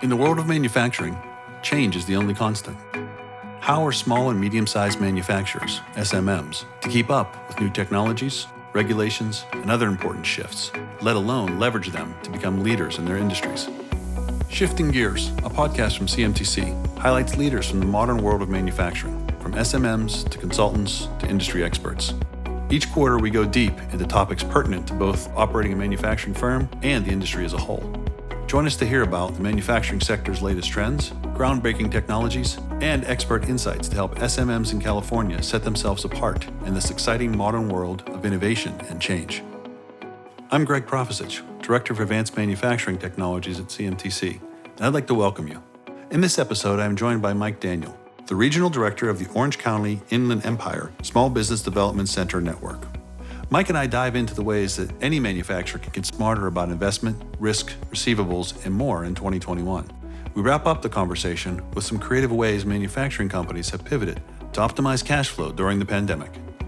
In the world of manufacturing, change is the only constant. How are small and medium-sized manufacturers, SMMs, to keep up with new technologies, regulations, and other important shifts, let alone leverage them to become leaders in their industries? Shifting Gears, a podcast from CMTC, highlights leaders from the modern world of manufacturing, from SMMs to consultants to industry experts. Each quarter, we go deep into topics pertinent to both operating a manufacturing firm and the industry as a whole. Join us to hear about the manufacturing sector's latest trends, groundbreaking technologies, and expert insights to help SMMs in California set themselves apart in this exciting modern world of innovation and change. I'm Greg Profisich, Director of Advanced Manufacturing Technologies at CMTC, and I'd like to welcome you. In this episode, I'm joined by Mike Daniel, the Regional Director of the Orange County Inland Empire Small Business Development Center Network. Mike and I dive into the ways that any manufacturer can get smarter about investment, risk, receivables, and more in 2021. We wrap up the conversation with some creative ways manufacturing companies have pivoted to optimize cash flow during the pandemic.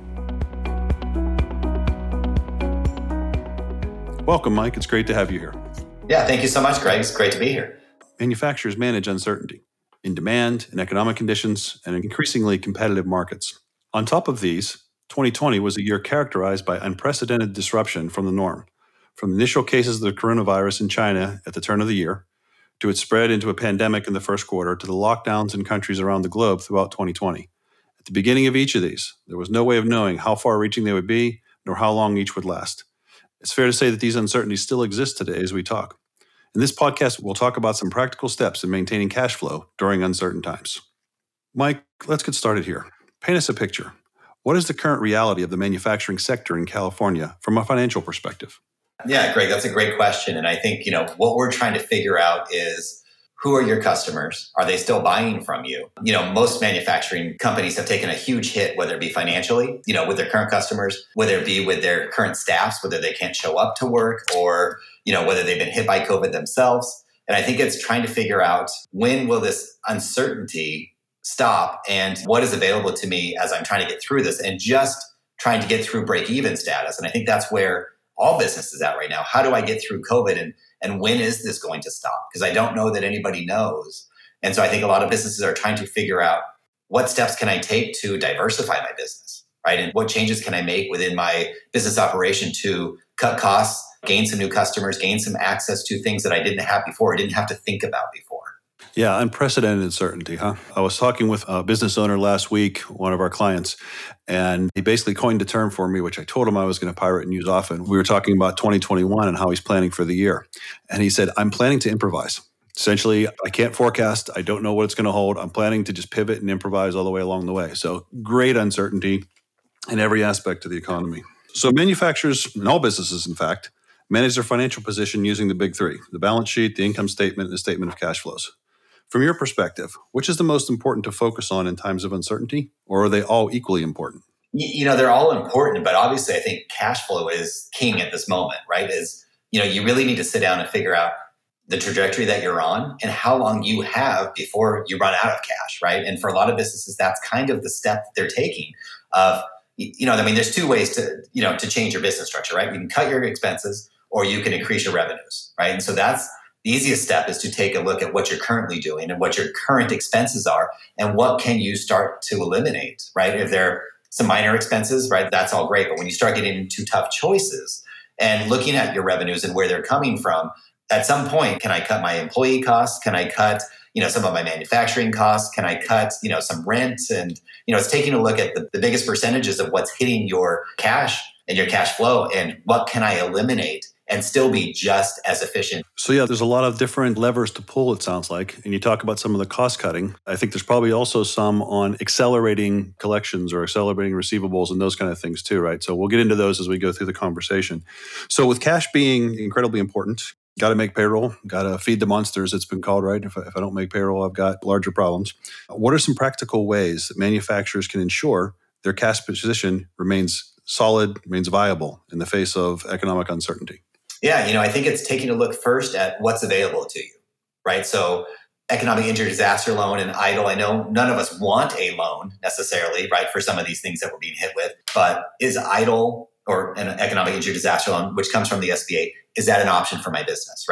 Welcome, Mike. It's great to have you here. Yeah, thank you so much, Greg. It's great to be here. Manufacturers manage uncertainty in demand, in economic conditions, and in increasingly competitive markets. On top of these, 2020 was a year characterized by unprecedented disruption from the norm, from initial cases of the coronavirus in China at the turn of the year, to its spread into a pandemic in the first quarter, to the lockdowns in countries around the globe throughout 2020. At the beginning of each of these, there was no way of knowing how far-reaching they would be, nor how long each would last. It's fair to say that these uncertainties still exist today as we talk. In this podcast, we'll talk about some practical steps in maintaining cash flow during uncertain times. Mike, let's get started here. Paint us a picture. What is the current reality of the manufacturing sector in California from a financial perspective? Yeah, Greg, that's a great question. And I think, what we're trying to figure out is who are your customers? Are they still buying from you? Most manufacturing companies have taken a huge hit, whether it be financially, with their current customers, whether it be with their current staffs, whether they can't show up to work or, whether they've been hit by COVID themselves. And I think it's trying to figure out when will this uncertainty stop and what is available to me as I'm trying to get through this and just trying to get through break-even status. And I think that's where all business is at right now. How do I get through COVID and when is this going to stop? Because I don't know that anybody knows. And so I think a lot of businesses are trying to figure out what steps can I take to diversify my business, right? And what changes can I make within my business operation to cut costs, gain some new customers, gain some access to things that I didn't have before, I didn't have to think about before. Yeah, unprecedented uncertainty, huh? I was talking with a business owner last week, one of our clients, and he basically coined a term for me, which I told him I was going to pirate and use often. We were talking about 2021 and how he's planning for the year. And he said, I'm planning to improvise. Essentially, I can't forecast. I don't know what it's going to hold. I'm planning to just pivot and improvise all the way along the way. So great uncertainty in every aspect of the economy. So manufacturers, and all businesses, in fact, manage their financial position using the big three: the balance sheet, the income statement, and the statement of cash flows. From your perspective, which is the most important to focus on in times of uncertainty, or are they all equally important? They're all important, but obviously I think cash flow is king at this moment, right? You really need to sit down and figure out the trajectory that you're on and how long you have before you run out of cash, right? And for a lot of businesses, that's kind of the step that they're taking of, there's two ways to change your business structure, right? You can cut your expenses or you can increase your revenues, right? And so that's the easiest step is to take a look at what you're currently doing and what your current expenses are and what can you start to eliminate, right? If there are some minor expenses, right, that's all great. But when you start getting into tough choices and looking at your revenues and where they're coming from, at some point, can I cut my employee costs? Can I cut, some of my manufacturing costs? Can I cut, some rent? And, it's taking a look at the biggest percentages of what's hitting your cash and your cash flow and what can I eliminate and still be just as efficient. So yeah, there's a lot of different levers to pull, it sounds like. And you talk about some of the cost cutting. I think there's probably also some on accelerating collections or accelerating receivables and those kind of things too, right? So we'll get into those as we go through the conversation. So with cash being incredibly important, got to make payroll, got to feed the monsters, it's been called, right? If I don't make payroll, I've got larger problems. What are some practical ways that manufacturers can ensure their cash position remains solid, remains viable in the face of economic uncertainty? Yeah, I think it's taking a look first at what's available to you, right? So economic injury disaster loan and EIDL, I know none of us want a loan necessarily, right, for some of these things that we're being hit with, but is EIDL or an economic injury disaster loan, which comes from the SBA, is that an option for my business, right?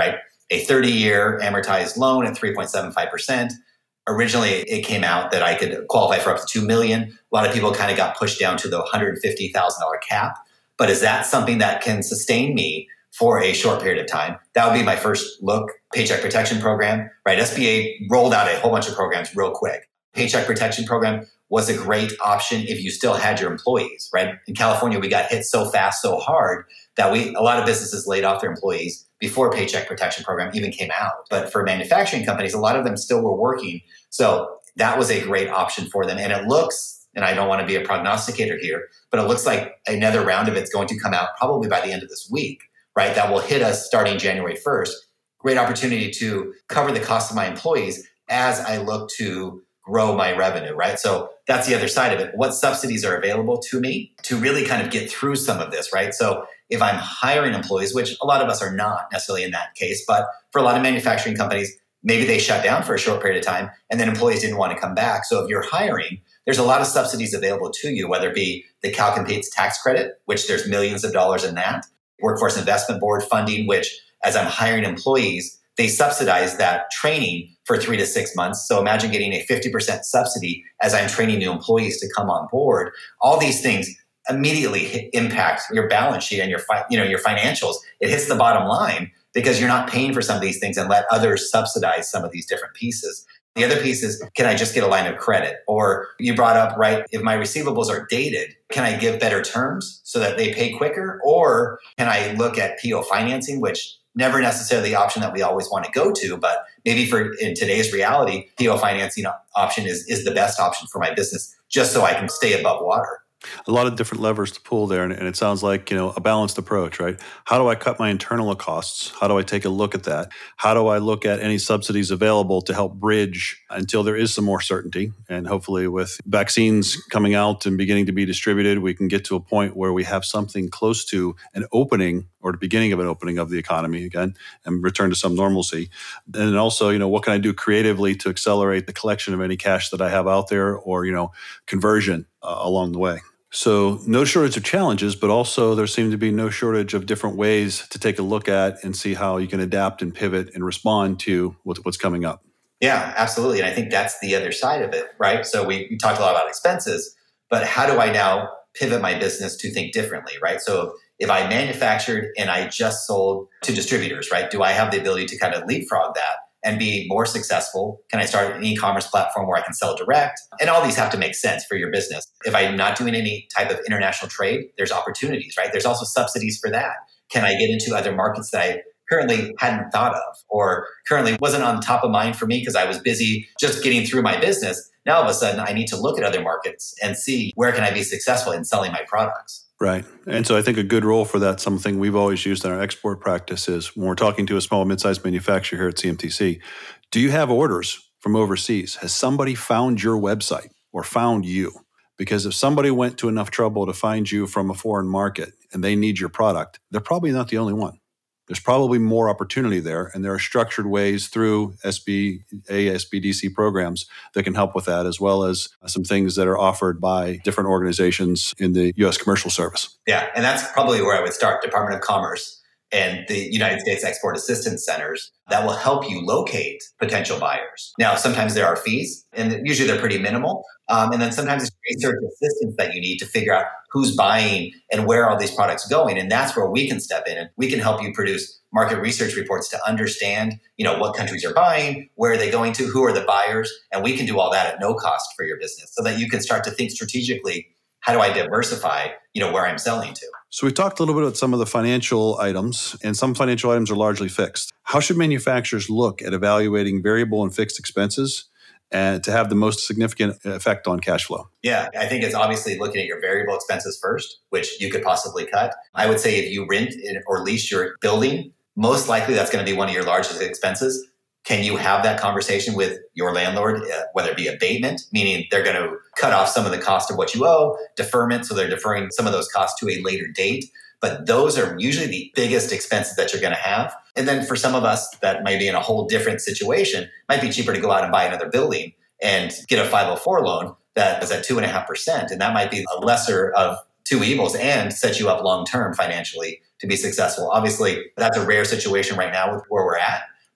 a 30-year amortized loan at 3.75%. Originally, it came out that I could qualify for up to $2 million. A lot of people kind of got pushed down to the $150,000 cap. But is that something that can sustain me for a short period of time? That would be my first look. Paycheck Protection Program, right? SBA rolled out a whole bunch of programs real quick. Paycheck Protection Program was a great option if you still had your employees, right? In California, we got hit so fast, so hard that a lot of businesses laid off their employees before Paycheck Protection Program even came out. But for manufacturing companies, a lot of them still were working. So that was a great option for them. And it looks, and I don't want to be a prognosticator here, but it looks like another round of it's going to come out probably by the end of this week, right? That will hit us starting January 1st. Great opportunity to cover the cost of my employees as I look to grow my revenue, right? So that's the other side of it. What subsidies are available to me to really kind of get through some of this, right? So if I'm hiring employees, which a lot of us are not necessarily in that case, but for a lot of manufacturing companies, maybe they shut down for a short period of time and then employees didn't want to come back. So if you're hiring, there's a lot of subsidies available to you, whether it be the CalCompetes tax credit, which there's millions of dollars in that, Workforce Investment Board funding, which as I'm hiring employees, they subsidize that training for 3 to 6 months. So imagine getting a 50% subsidy as I'm training new employees to come on board. All these things immediately impact your balance sheet and your financials. It hits the bottom line because you're not paying for some of these things and let others subsidize some of these different pieces. The other piece is, can I just get a line of credit? Or you brought up, right, if my receivables are dated, can I give better terms so that they pay quicker? Or can I look at PO financing, which never necessarily the option that we always want to go to, but maybe in today's reality, PO financing option is the best option for my business, just so I can stay above water. A lot of different levers to pull there, and it sounds like a balanced approach, right? How do I cut my internal costs? How do I take a look at that? How do I look at any subsidies available to help bridge until there is some more certainty? And hopefully, with vaccines coming out and beginning to be distributed, we can get to a point where we have something close to an opening or the beginning of an opening of the economy again and return to some normalcy. And also, what can I do creatively to accelerate the collection of any cash that I have out there or conversion along the way? So no shortage of challenges, but also there seem to be no shortage of different ways to take a look at and see how you can adapt and pivot and respond to what's coming up. Yeah, absolutely. And I think that's the other side of it, right? So we talked a lot about expenses, but how do I now pivot my business to think differently, right? So if I manufactured and I just sold to distributors, right? Do I have the ability to kind of leapfrog that and be more successful? Can I start an e-commerce platform where I can sell direct? And all these have to make sense for your business. If I'm not doing any type of international trade, there's opportunities, right? There's also subsidies for that. Can I get into other markets that I currently hadn't thought of or currently wasn't on top of mind for me because I was busy just getting through my business? Now, all of a sudden, I need to look at other markets and see where can I be successful in selling my products. Right. And so I think a good role for that, something we've always used in our export practice is when we're talking to a small, mid-sized manufacturer here at CMTC, do you have orders from overseas? Has somebody found your website or found you? Because if somebody went to enough trouble to find you from a foreign market and they need your product, they're probably not the only one. There's probably more opportunity there, and there are structured ways through SBA, SBDC programs that can help with that, as well as some things that are offered by different organizations in the U.S. Commercial Service. Yeah, and that's probably where I would start, Department of Commerce and the United States Export Assistance Centers that will help you locate potential buyers. Now, sometimes there are fees, and usually they're pretty minimal. And then sometimes it's research assistance that you need to figure out who's buying and where all these products going. And that's where we can step in and we can help you produce market research reports to understand, what countries are buying, where are they going to, who are the buyers, and we can do all that at no cost for your business so that you can start to think strategically, how do I diversify, where I'm selling to? So we talked a little bit about some of the financial items, and some financial items are largely fixed. How should manufacturers look at evaluating variable and fixed expenses and to have the most significant effect on cash flow? Yeah, I think it's obviously looking at your variable expenses first, which you could possibly cut. I would say if you rent or lease your building, most likely that's going to be one of your largest expenses. Can you have that conversation with your landlord, whether it be abatement, meaning they're going to cut off some of the cost of what you owe, deferment, so they're deferring some of those costs to a later date. But those are usually the biggest expenses that you're going to have. And then for some of us that might be in a whole different situation, it might be cheaper to go out and buy another building and get a 504 loan that is at 2.5%. And that might be a lesser of two evils and set you up long-term financially to be successful. Obviously, that's a rare situation right now with where we're at.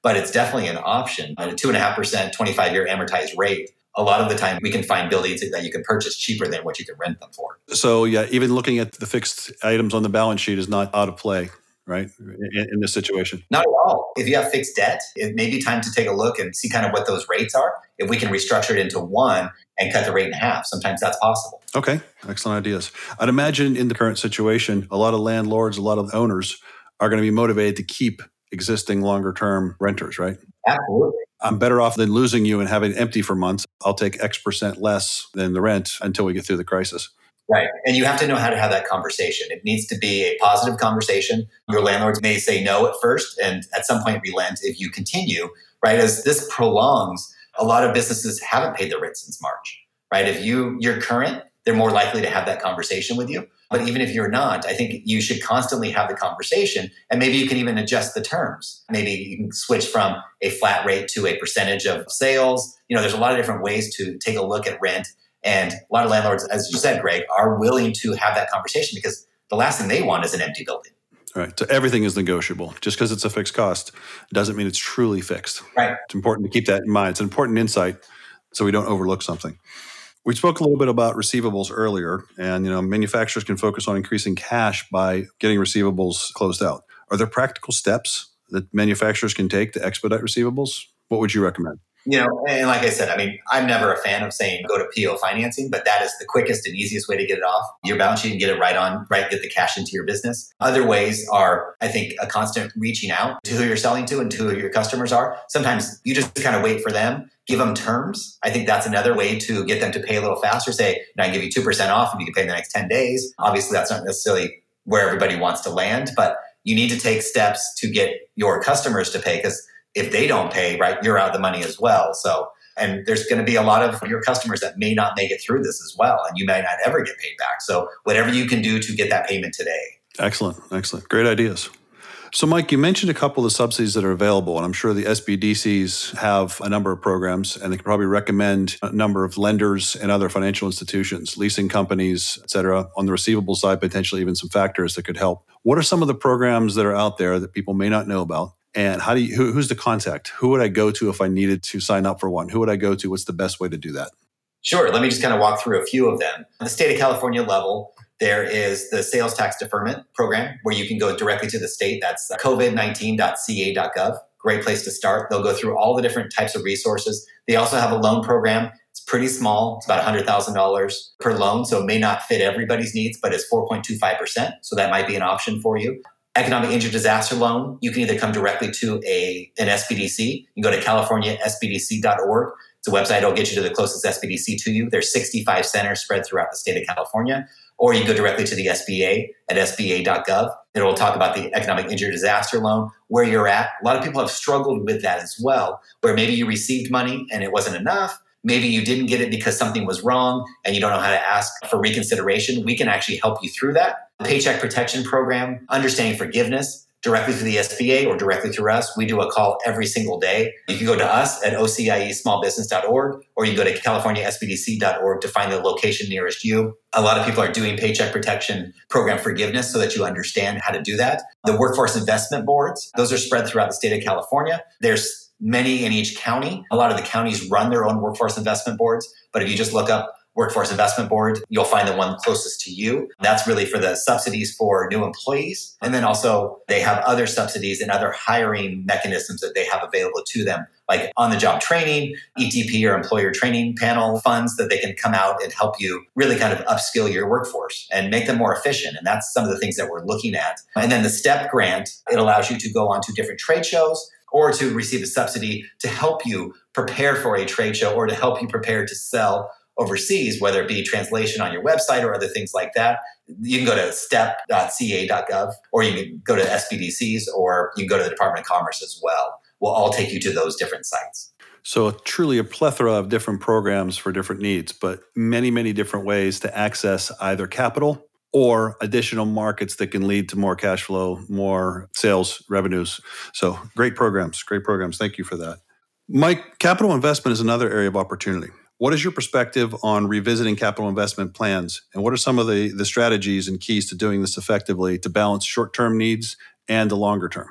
but it's definitely an option. At a 2.5%, 25-year amortized rate, a lot of the time we can find buildings that you can purchase cheaper than what you can rent them for. So yeah, even looking at the fixed items on the balance sheet is not out of play, right? In this situation. Not at all. If you have fixed debt, it may be time to take a look and see kind of what those rates are. If we can restructure it into one and cut the rate in half, sometimes that's possible. Okay, excellent ideas. I'd imagine in the current situation, a lot of landlords, a lot of owners are going to be motivated to keep existing longer term renters, right? Absolutely. I'm better off than losing you and having it empty for months. I'll take X% less than the rent until we get through the crisis. Right. And you have to know how to have that conversation. It needs to be a positive conversation. Your landlords may say no at first and at some point relent if you continue, right? As this prolongs, a lot of businesses haven't paid their rent since March, right? If you're current, they're more likely to have that conversation with you. But even if you're not, I think you should constantly have the conversation, and maybe you can even adjust the terms. Maybe you can switch from a flat rate to a percentage of sales. There's a lot of different ways to take a look at rent. And a lot of landlords, as you said, Greg, are willing to have that conversation because the last thing they want is an empty building. Right. So everything is negotiable. Just because it's a fixed cost doesn't mean it's truly fixed. Right. It's important to keep that in mind. It's an important insight so we don't overlook something. We spoke a little bit about receivables earlier, and manufacturers can focus on increasing cash by getting receivables closed out. Are there practical steps that manufacturers can take to expedite receivables? What would you recommend? And like I said, I'm never a fan of saying go to PO financing, but that is the quickest and easiest way to get it off your balance sheet and get it get the cash into your business. Other ways are, I think, a constant reaching out to who you're selling to and to who your customers are. Sometimes you just kind of wait for them, give them terms. I think that's another way to get them to pay a little faster. Say, I can give you 2% off if you can pay in the next 10 days. Obviously, that's not necessarily where everybody wants to land, but you need to take steps to get your customers to pay because if they don't pay, right, you're out of the money as well. So, and there's going to be a lot of your customers that may not make it through this as well, and you may not ever get paid back. So whatever you can do to get that payment today. Excellent. Great ideas. So Mike, you mentioned a couple of the subsidies that are available, and I'm sure the SBDCs have a number of programs, and they can probably recommend a number of lenders and other financial institutions, leasing companies, et cetera, on the receivable side, potentially even some factors that could help. What are some of the programs that are out there that people may not know about? And who's the contact? Who would I go to if I needed to sign up for one? Who would I go to? What's the best way to do that? Sure. Let me just kind of walk through a few of them. On the state of California level, there is the sales tax deferment program where you can go directly to the state. That's covid19.ca.gov. Great place to start. They'll go through all the different types of resources. They also have a loan program. It's pretty small. It's about $100,000 per loan. So it may not fit everybody's needs, but it's 4.25%. So that might be an option for you. Economic injury disaster loan, you can either come directly to an SBDC. You can go to californiasbdc.org. It's a website that'll get you to the closest SBDC to you. There's 65 centers spread throughout the state of California. Or you can go directly to the SBA at sba.gov. It will talk about the economic injury disaster loan, where you're at. A lot of people have struggled with that as well, where maybe you received money and it wasn't enough. Maybe you didn't get it because something was wrong and you don't know how to ask for reconsideration. We can actually help you through that. The Paycheck Protection Program, understanding forgiveness, directly through the SBA or directly through us. We do a call every single day. You can go to us at ociesmallbusiness.org, or you can go to californiasbdc.org to find the location nearest you. A lot of people are doing Paycheck Protection Program forgiveness so that you understand how to do that. The Workforce Investment Boards, those are spread throughout the state of California. There's many in each county. A lot of the counties run their own workforce investment boards, but if you just look up Workforce Investment Board, you'll find the one closest to you. That's really for the subsidies for new employees. And then also they have other subsidies and other hiring mechanisms that they have available to them, like on-the-job training, ETP or employer training panel funds that they can come out and help you really kind of upskill your workforce and make them more efficient. And that's some of the things that we're looking at. And then the STEP grant, it allows you to go on to different trade shows or to receive a subsidy to help you prepare for a trade show or to help you prepare to sell overseas, whether it be translation on your website or other things like that. You can go to step.ca.gov, or you can go to SBDCs, or you can go to the Department of Commerce as well. We'll all take you to those different sites. So truly a plethora of different programs for different needs, but many, many different ways to access either capital or additional markets that can lead to more cash flow, more sales revenues. So great programs. Thank you for that. Mike, capital investment is another area of opportunity. What is your perspective on revisiting capital investment plans? And what are some of the strategies and keys to doing this effectively to balance short-term needs and the longer term?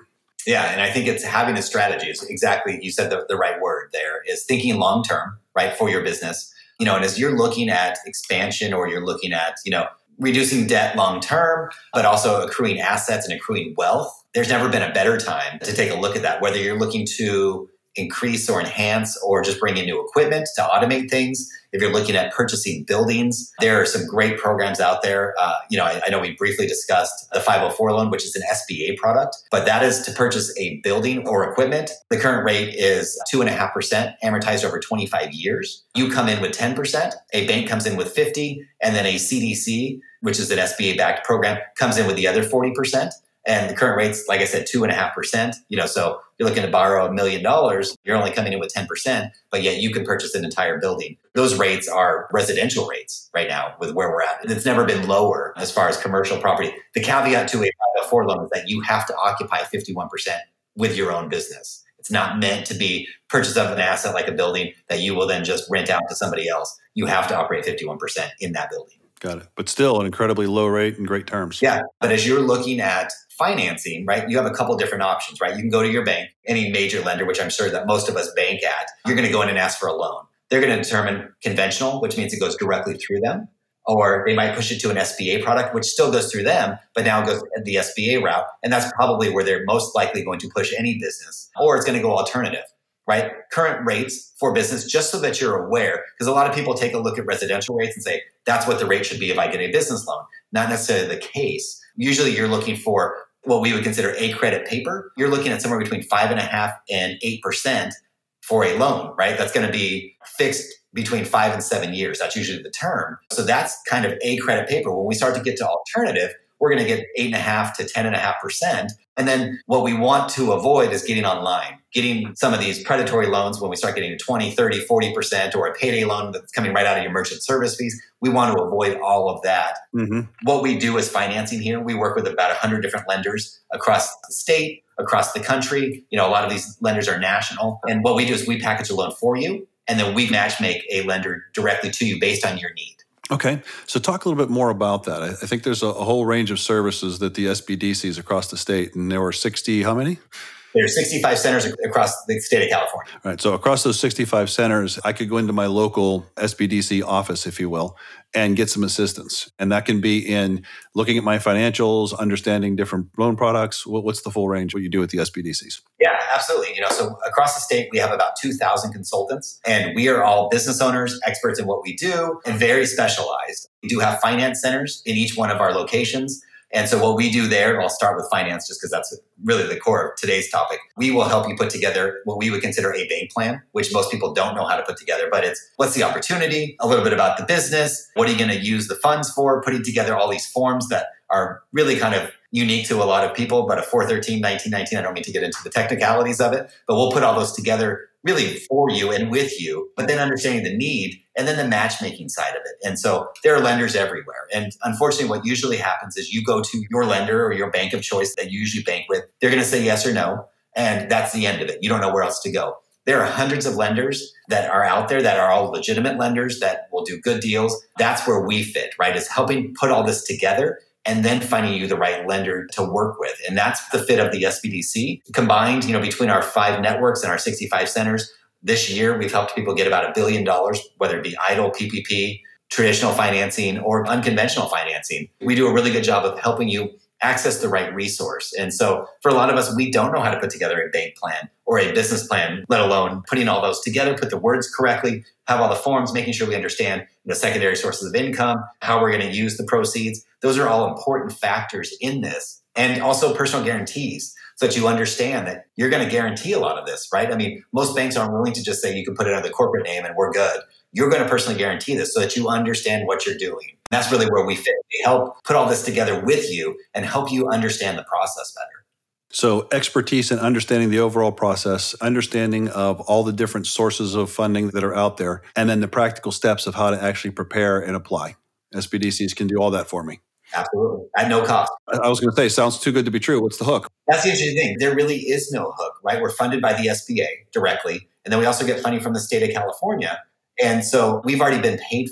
Yeah, and I think it's having a strategy. It's exactly, you said the right word there, is thinking long term, right, for your business. And as you're looking at expansion or you're looking at, reducing debt long term, but also accruing assets and accruing wealth, there's never been a better time to take a look at that, whether you're looking to increase or enhance or just bring in new equipment to automate things. If you're looking at purchasing buildings, there are some great programs out there. I know we briefly discussed the 504 loan, which is an SBA product, but that is to purchase a building or equipment. The current rate is 2.5% amortized over 25 years. You come in with 10%, a bank comes in with 50%, and then a CDC, which is an SBA backed program, comes in with the other 40%. And the current rate's, like I said, 2.5%. So you're looking to borrow $1 million, you're only coming in with 10%, but yet you can purchase an entire building. Those rates are residential rates right now with where we're at. And it's never been lower as far as commercial property. The caveat to a 504 loan is that you have to occupy 51% with your own business. It's not meant to be purchase of an asset like a building that you will then just rent out to somebody else. You have to operate 51% in that building. Got it. But still an incredibly low rate and great terms. Yeah. But as you're looking at financing, right, you have a couple different options, right? You can go to your bank, any major lender, which I'm sure that most of us bank at. You're going to go in and ask for a loan. They're going to determine conventional, which means it goes directly through them. Or they might push it to an SBA product, which still goes through them, but now goes the SBA route. And that's probably where they're most likely going to push any business. Or it's going to go alternative, right? Current rates for business, just so that you're aware, because a lot of people take a look at residential rates and say, that's what the rate should be if I get a business loan. Not necessarily the case. Usually you're looking for what we would consider a credit paper. You're looking at somewhere between 5.5% and 8% for a loan, right? That's going to be fixed between 5 and 7 years. That's usually the term. So that's kind of a credit paper. When we start to get to alternative, we're going to get 8.5% to 10.5%. And then what we want to avoid is getting online, getting some of these predatory loans when we start getting to 20, 30, 40%, or a payday loan that's coming right out of your merchant service fees. We want to avoid all of that. Mm-hmm. What we do is financing here. We work with about 100 different lenders across the state, across the country. A lot of these lenders are national. And what we do is we package a loan for you, and then we match make a lender directly to you based on your need. Okay. So talk a little bit more about that. I think there's a whole range of services that the SBDCs across the state, and there were 60, how many? There are 65 centers across the state of California. All right. So across those 65 centers, I could go into my local SBDC office, if you will, and get some assistance. And that can be in looking at my financials, understanding different loan products. What's the full range, what you do with the SBDCs? Yeah, absolutely. So across the state, we have about 2,000 consultants, and we are all business owners, experts in what we do, and very specialized. We do have finance centers in each one of our locations. And so what we do there, and I'll start with finance just because that's really the core of today's topic. We will help you put together what we would consider a bank plan, which most people don't know how to put together, but it's what's the opportunity, a little bit about the business, what are you going to use the funds for, putting together all these forms that are really kind of unique to a lot of people, but a 413, 1919, I don't mean to get into the technicalities of it, but we'll put all those together really for you and with you, but then understanding the need and then the matchmaking side of it. And so there are lenders everywhere. And unfortunately, what usually happens is you go to your lender or your bank of choice that you usually bank with. They're going to say yes or no. And that's the end of it. You don't know where else to go. There are hundreds of lenders that are out there that are all legitimate lenders that will do good deals. That's where we fit, right? Is helping put all this together and then finding you the right lender to work with. And that's the fit of the SBDC. Combined, between our 5 networks and our 65 centers, this year we've helped people get about $1 billion, whether it be EIDL, PPP, traditional financing, or unconventional financing. We do a really good job of helping you access the right resource. And so for a lot of us, we don't know how to put together a bank plan or a business plan, let alone putting all those together, put the words correctly, have all the forms, making sure we understand the secondary sources of income, how we're going to use the proceeds. Those are all important factors in this. And also personal guarantees, so that you understand that you're going to guarantee a lot of this, right? I mean, most banks aren't willing to just say you can put it under the corporate name and we're good. You're going to personally guarantee this so that you understand what you're doing. That's really where we fit. We help put all this together with you and help you understand the process better. So expertise in understanding the overall process, understanding of all the different sources of funding that are out there, and then the practical steps of how to actually prepare and apply. SBDCs can do all that for me. Absolutely. At no cost. I was going to say, sounds too good to be true. What's the hook? That's the interesting thing. There really is no hook, right? We're funded by the SBA directly. And then we also get funding from the state of California. And so we've already been paid for.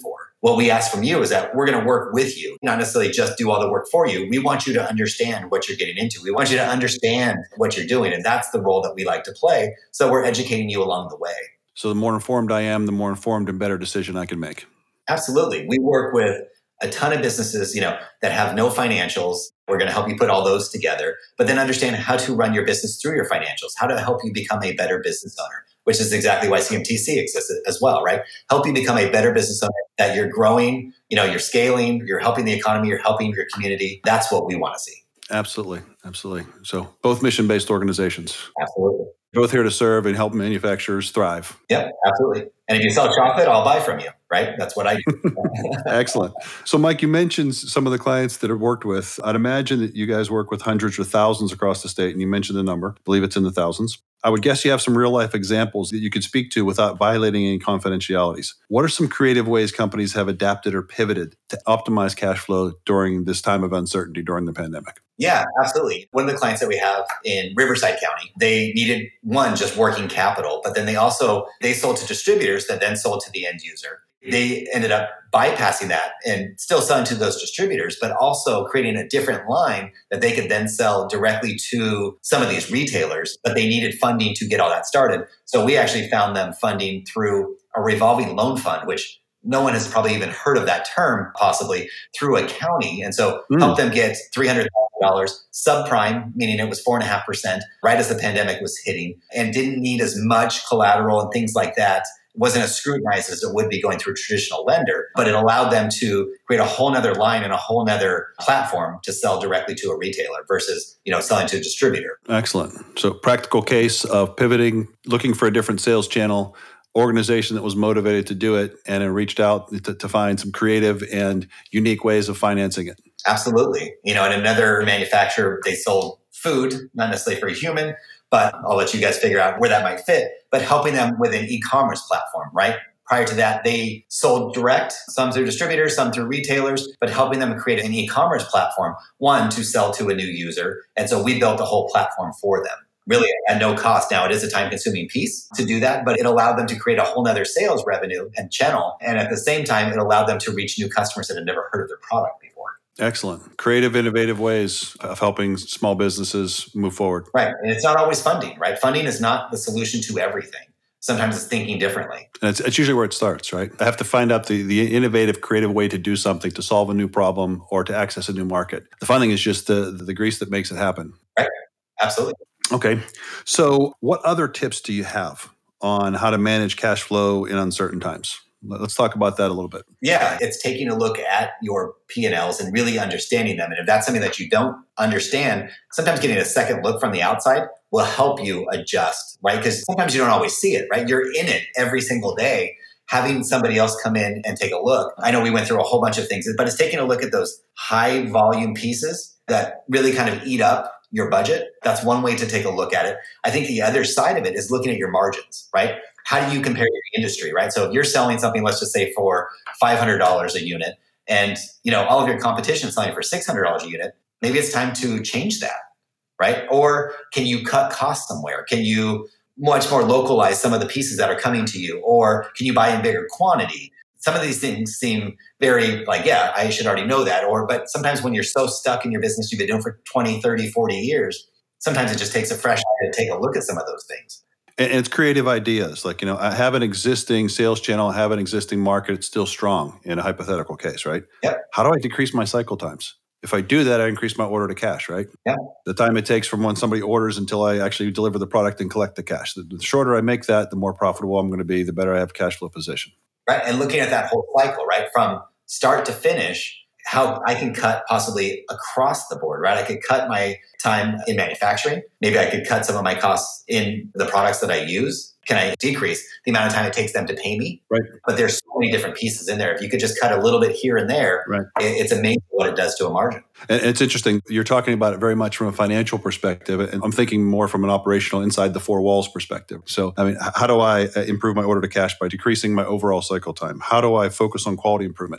What we ask from you is that we're going to work with you, not necessarily just do all the work for you. We want you to understand what you're getting into. We want you to understand what you're doing. And that's the role that we like to play. So we're educating you along the way. So the more informed I am, the more informed and better decision I can make. Absolutely. We work with a ton of businesses, that have no financials. We're going to help you put all those together, but then understand how to run your business through your financials, how to help you become a better business owner, which is exactly why CMTC exists as well, right? Help you become a better business owner, that you're growing, you're scaling, you're helping the economy, you're helping your community. That's what we want to see. Absolutely. Absolutely. So both mission-based organizations. Absolutely. Both here to serve and help manufacturers thrive. Yep, absolutely. And if you sell chocolate, I'll buy from you, right? That's what I do. Excellent. So Mike, you mentioned some of the clients that I've worked with. I'd imagine that you guys work with hundreds or thousands across the state, and you mentioned the number. I believe it's in the thousands. I would guess you have some real life examples that you could speak to without violating any confidentialities. What are some creative ways companies have adapted or pivoted to optimize cash flow during this time of uncertainty during the pandemic? Yeah, absolutely. One of the clients that we have in Riverside County, they needed just working capital, but then they sold to distributors that then sold to the end user. They ended up bypassing that and still selling to those distributors, but also creating a different line that they could then sell directly to some of these retailers, but they needed funding to get all that started. So we actually found them funding through a revolving loan fund, which no one has probably even heard of that term, possibly, through a county. And so help them get $300,000 subprime, meaning it was 4.5%, right as the pandemic was hitting, and didn't need as much collateral and things like that. It wasn't as scrutinized as it would be going through a traditional lender, but it allowed them to create a whole nother line and a whole nother platform to sell directly to a retailer versus, selling to a distributor. Excellent. So practical case of pivoting, looking for a different sales channel, organization that was motivated to do it, and it reached out to find some creative and unique ways of financing it. Absolutely. And another manufacturer, they sold food, not necessarily for a human, but I'll let you guys figure out where that might fit, but helping them with an e-commerce platform, right? Prior to that, they sold direct, some through distributors, some through retailers, but helping them create an e-commerce platform, one, to sell to a new user. And so we built a whole platform for them, really at no cost. Now, it is a time-consuming piece to do that, but it allowed them to create a whole nother sales revenue and channel. And at the same time, it allowed them to reach new customers that had never heard of their product before. Excellent. Creative, innovative ways of helping small businesses move forward. Right. And it's not always funding, right? Funding is not the solution to everything. Sometimes it's thinking differently. And it's usually where it starts, right? I have to find out the innovative, creative way to do something, to solve a new problem or to access a new market. The fun thing is just the grease that makes it happen. Right. Absolutely. Okay. So what other tips do you have on how to manage cash flow in uncertain times? Let's talk about that a little bit. Yeah, it's taking a look at your P&Ls and really understanding them. And if that's something that you don't understand, sometimes getting a second look from the outside will help you adjust, right? Because sometimes you don't always see it, right? You're in it every single day. Having somebody else come in and take a look. I know we went through a whole bunch of things, but it's taking a look at those high volume pieces that really kind of eat up your budget. That's one way to take a look at it. I think the other side of it is looking at your margins, right? How do you compare your industry, right? So if you're selling something, let's just say for $500 a unit, and all of your competition is selling for $600 a unit, maybe it's time to change that, right? Or can you cut costs somewhere? Can you much more localize some of the pieces that are coming to you? Or can you buy in bigger quantity? Some of these things seem very like, yeah, I should already know that. But sometimes when you're so stuck in your business, you've been doing for 20, 30, 40 years, sometimes it just takes a fresh eye to take a look at some of those things. And it's creative ideas. Like, I have an existing sales channel, I have an existing market, it's still strong in a hypothetical case, right? Yep. How do I decrease my cycle times? If I do that, I increase my order to cash, right? Yeah. The time it takes from when somebody orders until I actually deliver the product and collect the cash. The shorter I make that, the more profitable I'm going to be, the better I have cash flow position. Right. And looking at that whole cycle, right? From start to finish, how I can cut possibly across the board, right? I could cut my time in manufacturing. Maybe I could cut some of my costs in the products that I use. Can I decrease the amount of time it takes them to pay me? Right. But there's so many different pieces in there. If you could just cut a little bit here and there, right, it's amazing what it does to a margin. And it's interesting. You're talking about it very much from a financial perspective. And I'm thinking more from an operational inside the four walls perspective. So, how do I improve my order to cash by decreasing my overall cycle time? How do I focus on quality improvement?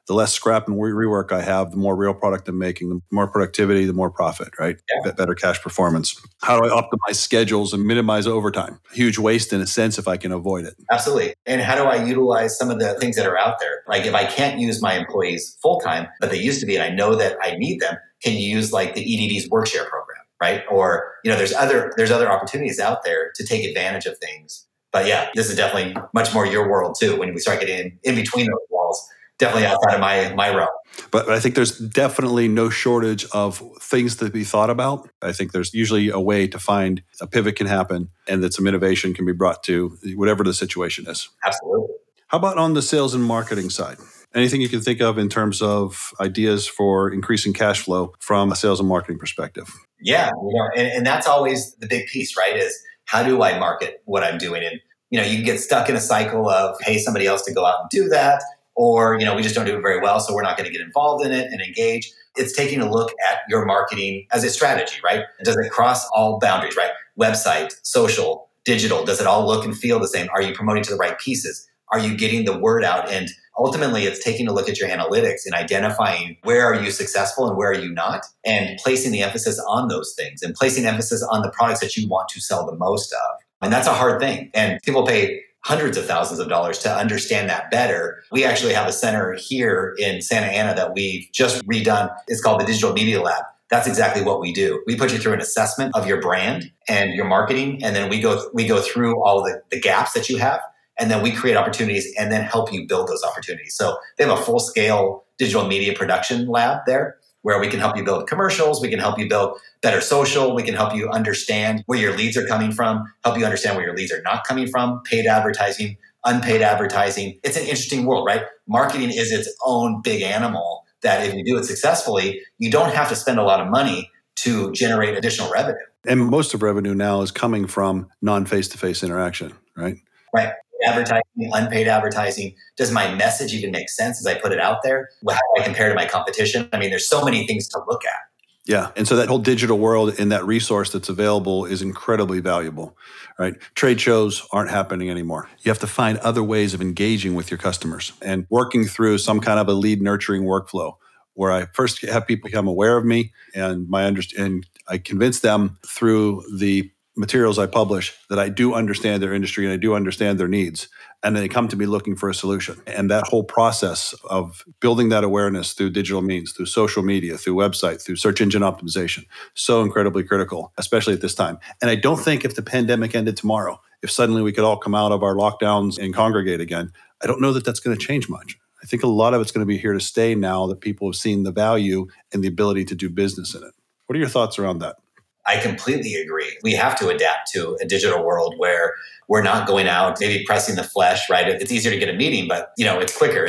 The less scrap and rework I have, the more real product I'm making, the more productivity, the more profit, right? Yeah. Better cash performance. How do I optimize schedules and minimize overtime? Huge waste in a sense if I can avoid it. Absolutely. And how do I utilize some of the things that are out there? Like if I can't use my employees full time, but they used to be, and I know that I need them, can you use like the EDD's WorkShare program, right? Or, there's other opportunities out there to take advantage of things. But yeah, this is definitely much more your world too. When we start getting in between those walls, definitely outside of my realm. But I think there's definitely no shortage of things to be thought about. I think there's usually a way to find a pivot can happen and that some innovation can be brought to whatever the situation is. Absolutely. How about on the sales and marketing side? Anything you can think of in terms of ideas for increasing cash flow from a sales and marketing perspective? Yeah, and that's always the big piece, right? Is how do I market what I'm doing? And, you can get stuck in a cycle of pay somebody else to go out and do that. Or, we just don't do it very well, so we're not going to get involved in it and engage. It's taking a look at your marketing as a strategy, right? Does it cross all boundaries, right? Website, social, digital, does it all look and feel the same? Are you promoting to the right pieces? Are you getting the word out? And ultimately, it's taking a look at your analytics and identifying where are you successful and where are you not, and placing the emphasis on those things and placing emphasis on the products that you want to sell the most of. And that's a hard thing. And people pay hundreds of thousands of dollars to understand that better. We actually have a center here in Santa Ana that we've just redone. It's called the Digital Media Lab. That's exactly what we do. We put you through an assessment of your brand and your marketing, and then we go through all the gaps that you have, and then we create opportunities and then help you build those opportunities. So they have a full-scale digital media production lab there where we can help you build commercials, we can help you build better social, we can help you understand where your leads are coming from, help you understand where your leads are not coming from, paid advertising, unpaid advertising. It's an interesting world, right? Marketing is its own big animal that if you do it successfully, you don't have to spend a lot of money to generate additional revenue. And most of revenue now is coming from non-face-to-face interaction, right? Right. Advertising, unpaid advertising. Does my message even make sense as I put it out there? How do I compare to my competition? I mean, there's so many things to look at. Yeah. And so that whole digital world and that resource that's available is incredibly valuable, right? Trade shows aren't happening anymore. You have to find other ways of engaging with your customers and working through some kind of a lead nurturing workflow where I first have people become aware of me and and I convince them through the materials I publish that I do understand their industry and I do understand their needs. And then they come to me looking for a solution. And that whole process of building that awareness through digital means, through social media, through website, through search engine optimization, so incredibly critical, especially at this time. And I don't think if the pandemic ended tomorrow, if suddenly we could all come out of our lockdowns and congregate again, I don't know that that's going to change much. I think a lot of it's going to be here to stay now that people have seen the value and the ability to do business in it. What are your thoughts around that? I completely agree. We have to adapt to a digital world where we're not going out, maybe pressing the flesh, right? It's easier to get a meeting, but it's quicker.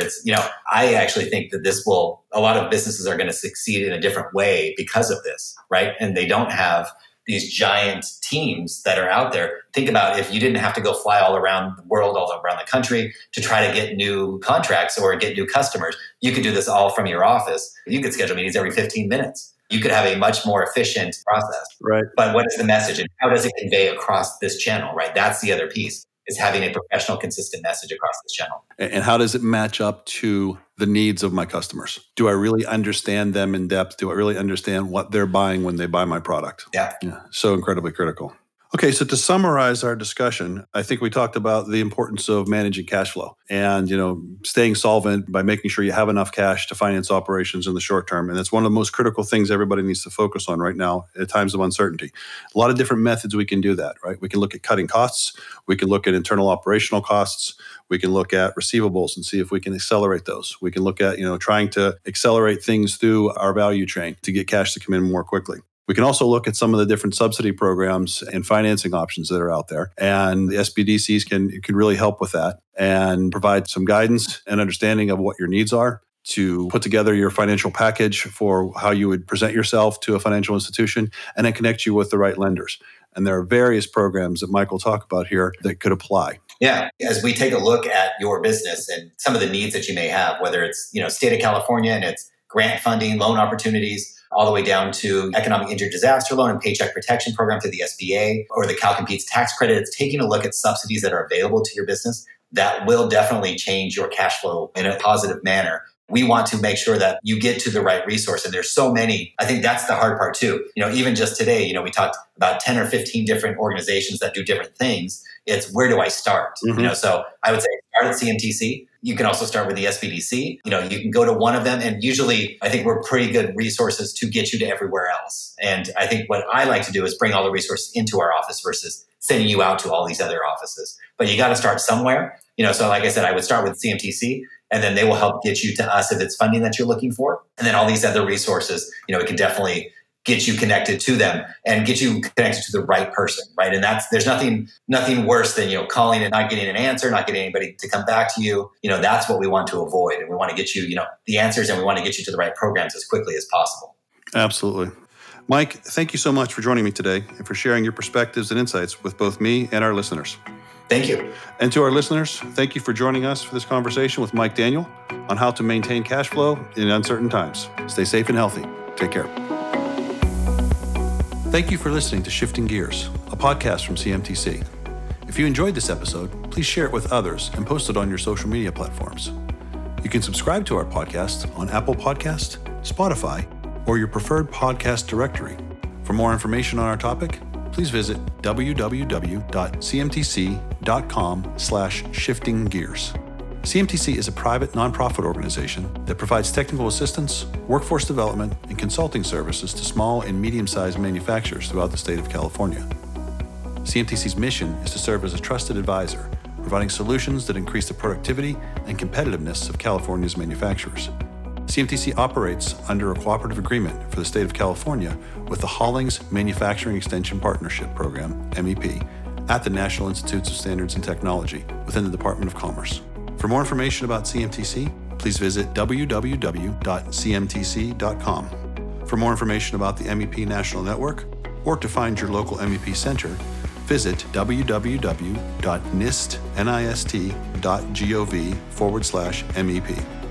I actually think that a lot of businesses are going to succeed in a different way because of this, right? And they don't have these giant teams that are out there. Think about if you didn't have to go fly all around the world, all around the country to try to get new contracts or get new customers. You could do this all from your office. You could schedule meetings every 15 minutes. You could have a much more efficient process. Right. But what is the message and how does it convey across this channel, right? That's the other piece, is having a professional, consistent message across this channel. And how does it match up to the needs of my customers? Do I really understand them in depth? Do I really understand what they're buying when they buy my product? Yeah. So incredibly critical. Okay, so to summarize our discussion, I think we talked about the importance of managing cash flow and, staying solvent by making sure you have enough cash to finance operations in the short term. And it's one of the most critical things everybody needs to focus on right now at times of uncertainty. A lot of different methods we can do that, right? We can look at cutting costs. We can look at internal operational costs. We can look at receivables and see if we can accelerate those. We can look at, trying to accelerate things through our value chain to get cash to come in more quickly. We can also look at some of the different subsidy programs and financing options that are out there. And the SBDCs can really help with that and provide some guidance and understanding of what your needs are to put together your financial package for how you would present yourself to a financial institution and then connect you with the right lenders. And there are various programs that Michael talked about here that could apply. Yeah. As we take a look at your business and some of the needs that you may have, whether it's, state of California and it's grant funding, loan opportunities, all the way down to economic injury disaster loan and paycheck protection program through the SBA or the CalCompetes tax credit. It's taking a look at subsidies that are available to your business that will definitely change your cash flow in a positive manner. We want to make sure that you get to the right resource. And there's so many. I think that's the hard part too. Even just today, we talked about 10 or 15 different organizations that do different things. It's where do I start? Mm-hmm. So I would say start at CMTC. You can also start with the SBDC. You can go to one of them. And usually I think we're pretty good resources to get you to everywhere else. And I think what I like to do is bring all the resources into our office versus sending you out to all these other offices. But you got to start somewhere. So like I said, I would start with CMTC, and then they will help get you to us if it's funding that you're looking for. And then all these other resources, it can definitely get you connected to them and get you connected to the right person, right? And there's nothing worse than, calling and not getting an answer, not getting anybody to come back to you. That's what we want to avoid. And we want to get you, the answers, and we want to get you to the right programs as quickly as possible. Absolutely. Mike, thank you so much for joining me today and for sharing your perspectives and insights with both me and our listeners. Thank you. And to our listeners, thank you for joining us for this conversation with Mike Daniel on how to maintain cash flow in uncertain times. Stay safe and healthy. Take care. Thank you for listening to Shifting Gears, a podcast from CMTC. If you enjoyed this episode, please share it with others and post it on your social media platforms. You can subscribe to our podcast on Apple Podcast, Spotify, or your preferred podcast directory. For more information on our topic, please visit www.cmtc.com/shiftinggears. CMTC is a private nonprofit organization that provides technical assistance, workforce development, and consulting services to small and medium-sized manufacturers throughout the state of California. CMTC's mission is to serve as a trusted advisor, providing solutions that increase the productivity and competitiveness of California's manufacturers. CMTC operates under a cooperative agreement for the state of California with the Hollings Manufacturing Extension Partnership Program, MEP, at the National Institutes of Standards and Technology within the Department of Commerce. For more information about CMTC, please visit www.cmtc.com. For more information about the MEP National Network, or to find your local MEP center, visit www.nist.gov/MEP.